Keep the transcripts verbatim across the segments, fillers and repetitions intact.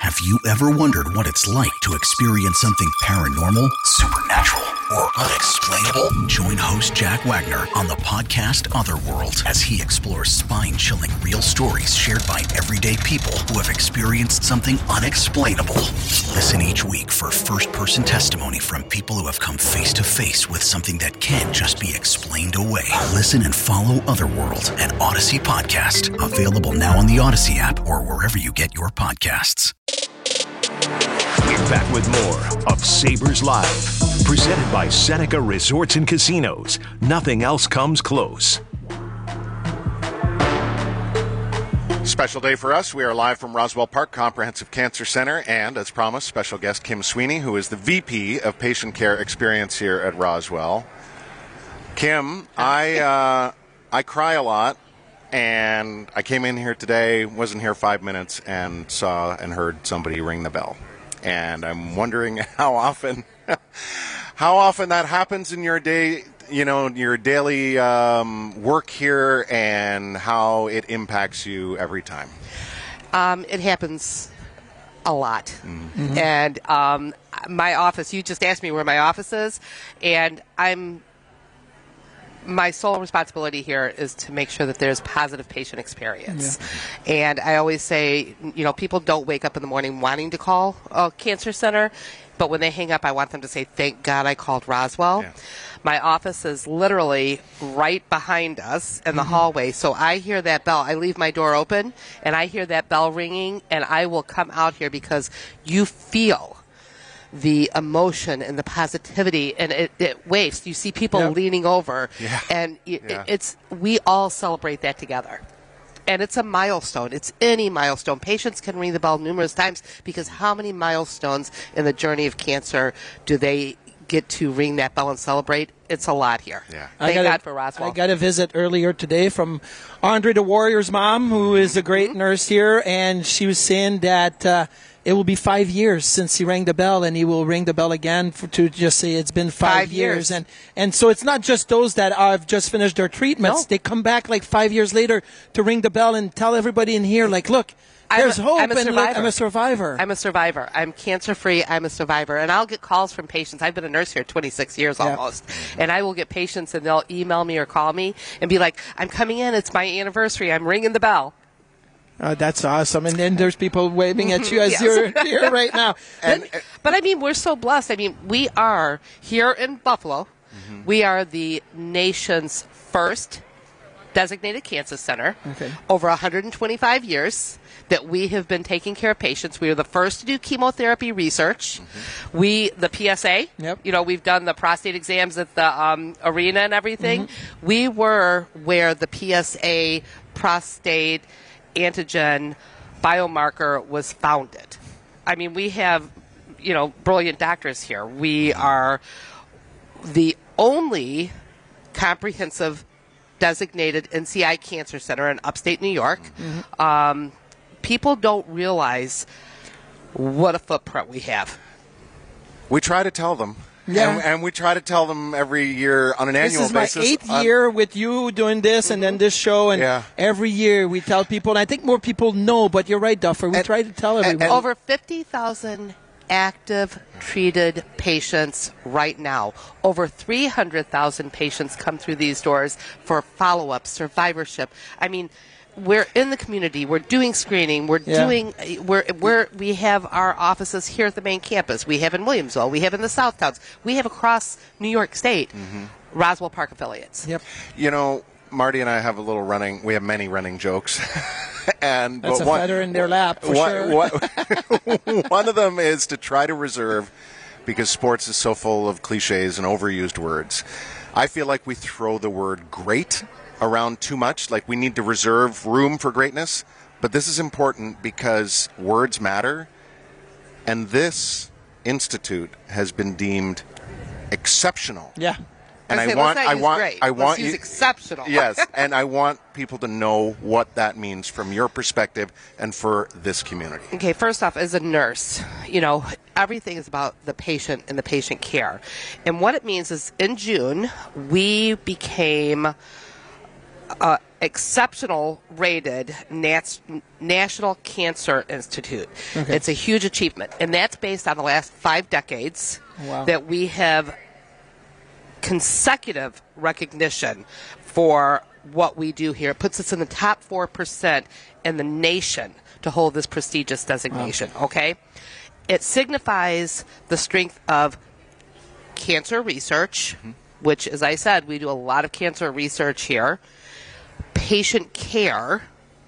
Have you ever wondered what it's like to experience something paranormal, supernatural, or unexplainable? Join host Jack Wagner on the podcast Otherworld as he explores spine-chilling real stories shared by everyday people who have experienced something unexplainable. Listen each week for first-person testimony from people who have come face-to-face with something that can't just be explained away. Listen and follow Otherworld, an Odyssey podcast, available now on the Odyssey app or wherever you get your podcasts. We're back with more of Sabres Live, presented by Seneca Resorts and Casinos. Nothing else comes close. Special day for us. We are live from Roswell Park Comprehensive Cancer Center, and as promised, special guest Kim Sweeney, who is the V P of Patient Care Experience here at Roswell. Kim, I uh, I cry a lot, and I came in here today, wasn't here five minutes, and saw and heard somebody ring the bell. And I'm wondering how often, how often that happens in your day, you know, your daily um, work here, and how it impacts you every time. Um, it happens a lot. Mm-hmm. And um, my office, you just asked me where my office is, and I'm, my sole responsibility here is to make sure that there's positive patient experience. Yeah. And I always say, you know, people don't wake up in the morning wanting to call a cancer center, but when they hang up, I want them to say, thank God I called Roswell. Yeah. My office is literally right behind us in the mm-hmm. hallway, so I hear that bell. I leave my door open, and I hear that bell ringing, and I will come out here because you feel the emotion and the positivity, and it, it waves. You see people yep. leaning over, yeah. and it, yeah. it's we all celebrate that together. And it's a milestone. It's any milestone. Patients can ring the bell numerous times because how many milestones in the journey of cancer do they get to ring that bell and celebrate? It's a lot here. Yeah. Thank I got God a, for Roswell. I got a visit earlier today from Andre the Warrior's mom, who is a great mm-hmm. nurse here, and she was saying that uh, it will be five years since he rang the bell, and he will ring the bell again for, to just say it's been five, five years. years. And and so it's not just those that have just finished their treatments. No. They come back like five years later to ring the bell and tell everybody in here, like, look, there's I'm a, hope, I'm a and look, I'm a survivor. I'm a survivor. I'm cancer-free. I'm a survivor. And I'll get calls from patients. I've been a nurse here twenty-six years Yep. almost. And I will get patients, and they'll email me or call me and be like, I'm coming in. It's my anniversary. I'm ringing the bell. Uh, that's awesome. And then there's people waving at you as Yes. you're here right now. And, but, but, I mean, we're so blessed. I mean, we are here in Buffalo. Mm-hmm. We are the nation's first designated cancer center. Okay. Over one hundred twenty-five years that we have been taking care of patients. We were the first to do chemotherapy research. Mm-hmm. We, the P S A, yep. you know, we've done the prostate exams at the um, arena and everything. Mm-hmm. We were where the P S A prostate antigen biomarker was founded. I mean, we have, you know, brilliant doctors here. We are the only comprehensive designated N C I cancer center in upstate New York. Mm-hmm. Um, people don't realize what a footprint we have. We try to tell them. Yeah. And, and we try to tell them every year on an annual basis. This is basis. my eighth uh, year with you doing this, mm-hmm. and then this show, and yeah. every year we tell people, and I think more people know, but you're right, Duffer. We and, try to tell everyone. and, and over fifty thousand active treated patients right now. Over three hundred thousand patients come through these doors for follow-up, survivorship. I mean, we're in the community. We're doing screening. We're yeah. doing. We're we're we have our offices here at the main campus. We have in Williamsville. We have in the South Towns. We have across New York State, mm-hmm. Roswell Park affiliates. Yep. You know, Marty and I have a little running. We have many running jokes. and That's but a one, feather in their lap for one, sure. One, one of them is to try to reserve, because sports is so full of cliches and overused words. I feel like we throw the word great around too much. Like, we need to reserve room for greatness. But this is important because words matter. And this institute has been deemed exceptional. Yeah. And I, I say, want, let's not I use want, great. I let's want use you, exceptional. Yes, and I want people to know what that means from your perspective and for this community. Okay, first off, as a nurse, you know, everything is about the patient and the patient care. And what it means is in June, we became uh, exceptional rated Nats- National Cancer Institute. Okay. It's a huge achievement, and that's based on the last five decades Wow. that we have consecutive recognition for what we do here. It puts us in the top four percent in the nation to hold this prestigious designation, wow. okay? It signifies the strength of cancer research, mm-hmm. which, as I said, we do a lot of cancer research here, patient care,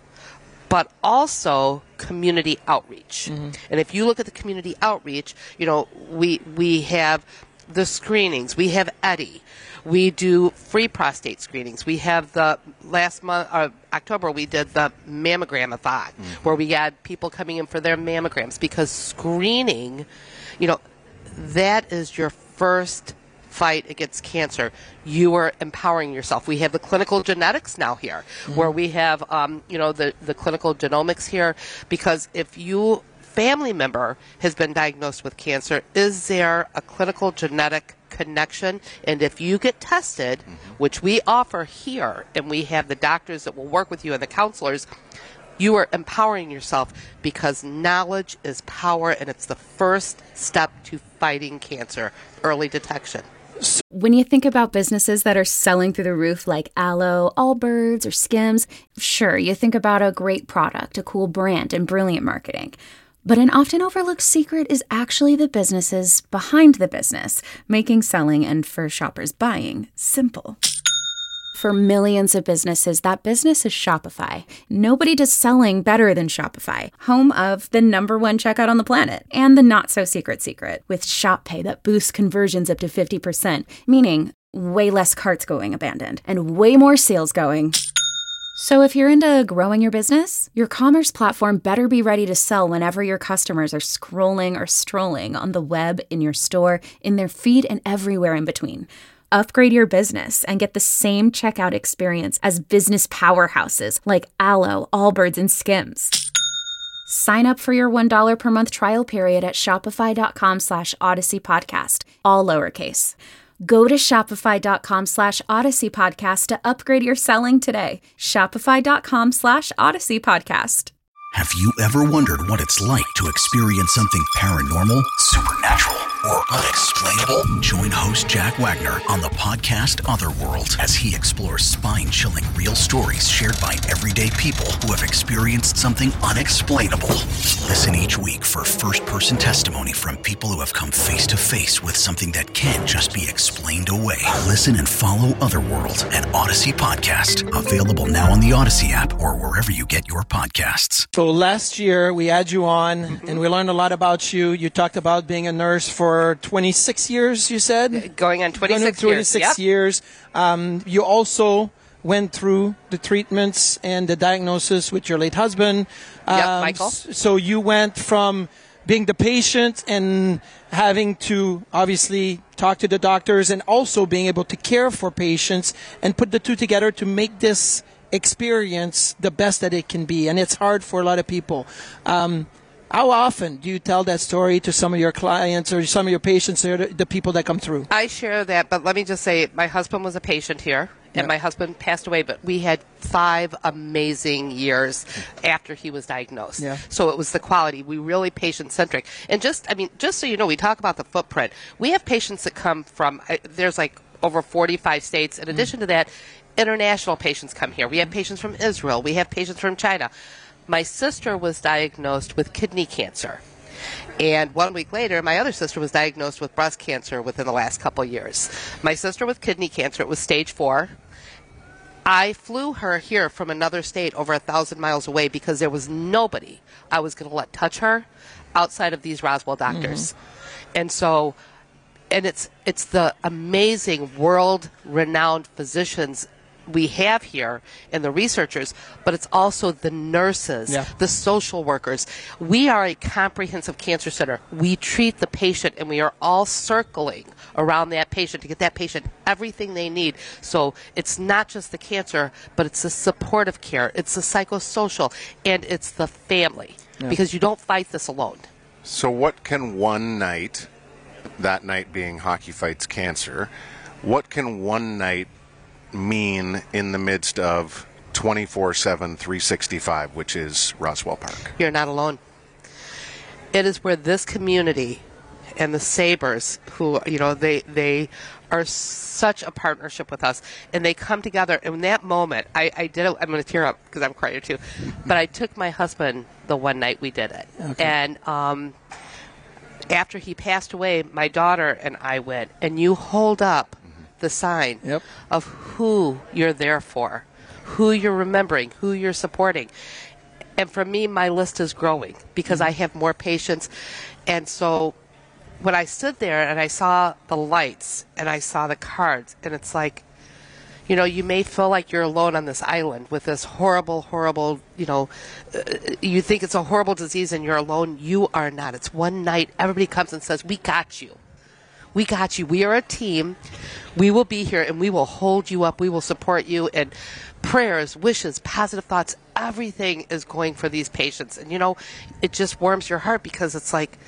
but also community outreach. Mm-hmm. And if you look at the community outreach, you know, we we have the screenings. We have Eddie. We do free prostate screenings. We have the last month, uh, October, we did the mammogram-a-thon, mm-hmm. where we had people coming in for their mammograms, because screening, you know, that is your first fight against cancer. You are empowering yourself. We have the clinical genetics now here, mm-hmm. where we have, um, you know, the, the clinical genomics here, because if you family member has been diagnosed with cancer, is there a clinical genetic connection? And if you get tested, mm-hmm. which we offer here, and we have the doctors that will work with you and the counselors, you are empowering yourself, because knowledge is power, and it's the first step to fighting cancer, early detection. When you think about businesses that are selling through the roof like Aloe, Allbirds, or Skims, sure, you think about a great product, a cool brand, and brilliant marketing. But an often overlooked secret is actually the businesses behind the business, making selling and, for shoppers, buying simple. For millions of businesses, that business is Shopify. Nobody does selling better than Shopify, home of the number one checkout on the planet, and the not-so-secret secret, with Shop Pay that boosts conversions up to fifty percent, meaning way less carts going abandoned, and way more sales going. So if you're into growing your business, your commerce platform better be ready to sell whenever your customers are scrolling or strolling on the web, in your store, in their feed, and everywhere in between. Upgrade your business and get the same checkout experience as business powerhouses like Aloe, Allbirds, and Skims. Sign up for your one dollar per month trial period at shopify.com slash Odyssey Podcast, all lowercase. Go to shopify.com slash Odyssey Podcast to upgrade your selling today. Shopify.com slash Odyssey Podcast. Have you ever wondered what it's like to experience something paranormal, supernatural, or unexplainable? Join host Jack Wagner on the podcast Otherworld as he explores spine-chilling real stories shared by everyday people who have experienced something unexplainable. Listen each week for first-person testimony from people who have come face-to-face with something that can't just be explained away. Listen and follow Otherworld, an Odyssey podcast, available now on the Odyssey app or wherever you get your podcasts. So last year we had you on, mm-hmm. and we learned a lot about you. You talked about being a nurse for twenty-six years, you said? Going on twenty-six, Going on twenty-six years. Yep. years. Um, you also went through the treatments and the diagnosis with your late husband. Yep, um, Michael. So you went from being the patient and having to obviously talk to the doctors, and also being able to care for patients, and put the two together to make this experience the best that it can be. And it's hard for a lot of people. Um, how often do you tell that story to some of your clients or some of your patients, or the, the people that come through? I share that, but let me just say, my husband was a patient here, and yeah. my husband passed away, but we had five amazing years after he was diagnosed. Yeah. So it was the quality. We really patient-centric. And just, I mean, just so you know, we talk about the footprint. We have patients that come from, there's like over forty-five states. In addition mm. to that, international patients come here. We have patients from Israel. We have patients from China. My sister was diagnosed with kidney cancer. And one week later, my other sister was diagnosed with breast cancer within the last couple of years. My sister with kidney cancer, it was stage four. I flew her here from another state over a thousand miles away because there was nobody I was going to let touch her outside of these Roswell doctors. Mm-hmm. And so... And it's it's the amazing world-renowned physicians we have here and the researchers, but it's also the nurses, yeah. the social workers. We are a comprehensive cancer center. We treat the patient, and we are all circling around that patient to get that patient everything they need. So it's not just the cancer, but it's the supportive care, it's the psychosocial, and it's the family, yeah. because you don't fight this alone. So what can one night... that night being Hockey Fights Cancer, what can one night mean in the midst of twenty-four seven, three sixty-five, which is Roswell Park? You're not alone. It is where this community and the Sabres, who, you know, they they are such a partnership with us, and they come together. And in that moment, I, I did it. I'm going to tear up because I'm crying too. But I took my husband the one night we did it. Okay. And um, after he passed away, my daughter and I went, and you hold up mm-hmm. the sign yep. of who you're there for, who you're remembering, who you're supporting. And for me, my list is growing because mm-hmm. I have more patients. And so when I stood there and I saw the lights and I saw the cards, and it's like, you know, you may feel like you're alone on this island with this horrible, horrible, you know, uh, you think it's a horrible disease and you're alone. You are not. It's one night. Everybody comes and says, we got you. We got you. We are a team. We will be here and we will hold you up. We will support you. And prayers, wishes, positive thoughts, everything is going for these patients. And, you know, it just warms your heart because it's like,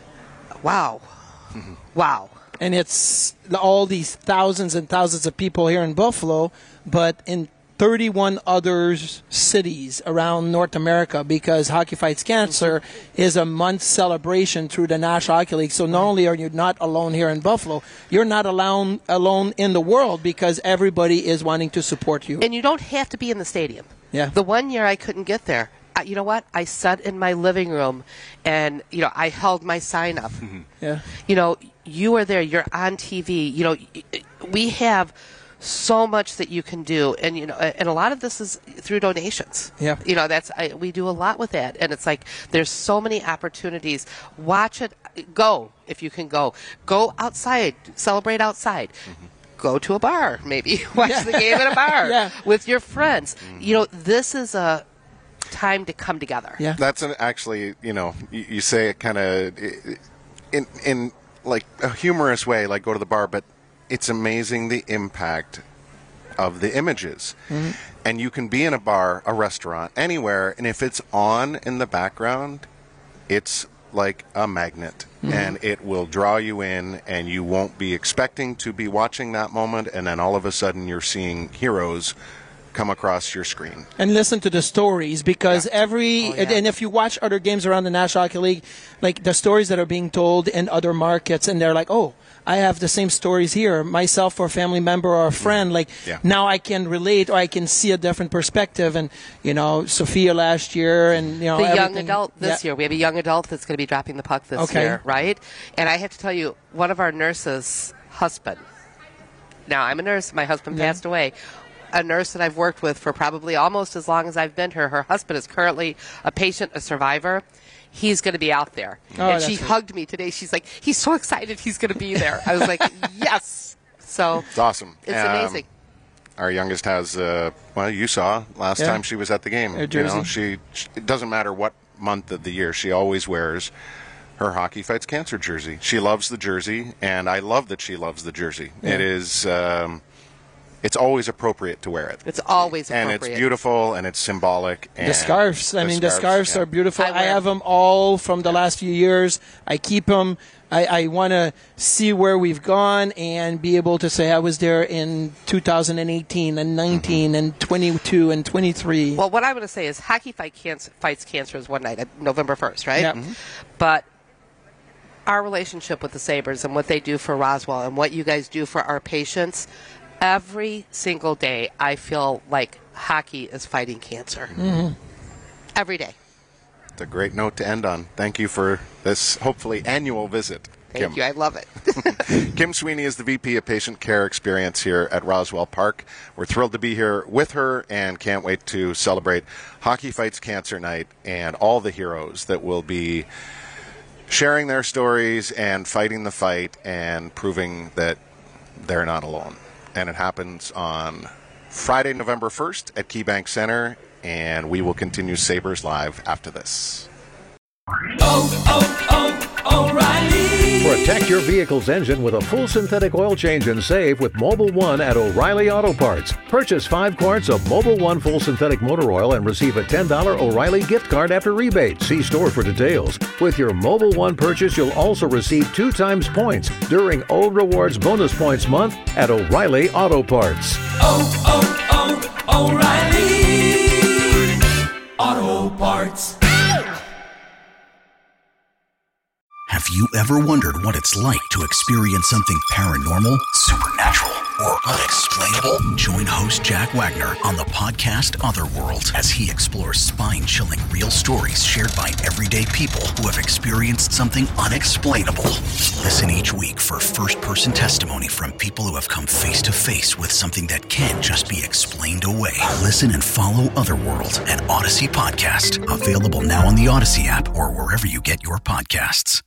wow. Mm-hmm. Wow. And it's all these thousands and thousands of people here in Buffalo, but in thirty-one other cities around North America, because Hockey Fights Cancer mm-hmm. is a month celebration through the National Hockey League. So not only are you not alone here in Buffalo, you're not alone, alone in the world because everybody is wanting to support you. And you don't have to be in the stadium. Yeah. The one year I couldn't get there, you know what? I sat in my living room and, you know, I held my sign up. Mm-hmm. Yeah. You know, you are there. You're on T V. You know, we have so much that you can do. And, you know, and a lot of this is through donations. Yeah. You know, that's, I, we do a lot with that. And it's like, there's so many opportunities. Watch it. Go if you can go. Go outside. Celebrate outside. Mm-hmm. Go to a bar, maybe. Watch yeah. the game at a bar yeah. with your friends. Mm-hmm. You know, this is a time to come together. Yeah, that's an, actually, you know, you, you say it kind of in in like a humorous way, like go to the bar, but it's amazing the impact of the images. Mm-hmm. And you can be in a bar, a restaurant, anywhere, and if it's on in the background, it's like a magnet. Mm-hmm. And it will draw you in, and you won't be expecting to be watching that moment, and then all of a sudden you're seeing heroes come across your screen. And listen to the stories, because yeah. every oh, yeah. and if you watch other games around the National Hockey League, like the stories that are being told in other markets, and they're like, oh, I have the same stories here, myself or a family member or a friend, like yeah. now I can relate, or I can see a different perspective. And you know, Sophia last year, and you know, the everything. young adult this yeah. year, we have a young adult that's going to be dropping the puck this okay. year, right? And I have to tell you, one of our nurses' husband, now I'm a nurse, my husband yeah. passed away, a nurse that I've worked with for probably almost as long as I've been here. Her husband is currently a patient, a survivor. He's going to be out there. Oh, and she right. hugged me today. She's like, he's so excited he's going to be there. I was like, yes. So it's awesome. It's um, amazing. Our youngest has, uh, well, you saw last yeah. time she was at the game. Her you know, jersey. she, she, it doesn't matter what month of the year, she always wears her Hockey Fights Cancer jersey. She loves the jersey, and I love that she loves the jersey. Yeah. It is... Um, It's always appropriate to wear it. It's always appropriate. And it's beautiful, and it's symbolic. And the scarves. I the mean, scarves, the scarves yeah. are beautiful. I, I have them all from the last few years. I keep them. I, I want to see where we've gone and be able to say I was there in two thousand eighteen and nineteen mm-hmm. and twenty-two and twenty-three. Well, what I'm going to say is Hockey Fight Cancer, Fights Cancer is one night, November first, right? Yeah. Mm-hmm. But our relationship with the Sabres and what they do for Roswell and what you guys do for our patients, every single day I feel like hockey is fighting cancer. Mm-hmm. Every day. It's a great note to end on. Thank you for this, hopefully, annual visit. Thank Kim. you. I love it. Kim Sweeney is the V P of Patient Care Experience here at Roswell Park. We're thrilled to be here with her and can't wait to celebrate Hockey Fights Cancer Night and all the heroes that will be sharing their stories and fighting the fight and proving that they're not alone. And it happens on Friday, November first at KeyBank Center, and we will continue Sabres Live after this. Oh, oh, oh, O'Reilly. For a Protect your vehicle's engine with a full synthetic oil change and save with Mobil one at O'Reilly Auto Parts. Purchase five quarts of Mobil one full synthetic motor oil and receive a ten dollars O'Reilly gift card after rebate. See store for details. With your Mobil one purchase, you'll also receive two times points during O Rewards Bonus Points Month at O'Reilly Auto Parts. Oh, oh, oh, O'Reilly Auto Parts. Have you ever wondered what it's like to experience something paranormal, supernatural, or unexplainable? Join host Jack Wagner on the podcast Otherworld as he explores spine-chilling real stories shared by everyday people who have experienced something unexplainable. Listen each week for first-person testimony from people who have come face-to-face with something that can't just be explained away. Listen and follow Otherworld, an Odyssey podcast, available now on the Odyssey app or wherever you get your podcasts.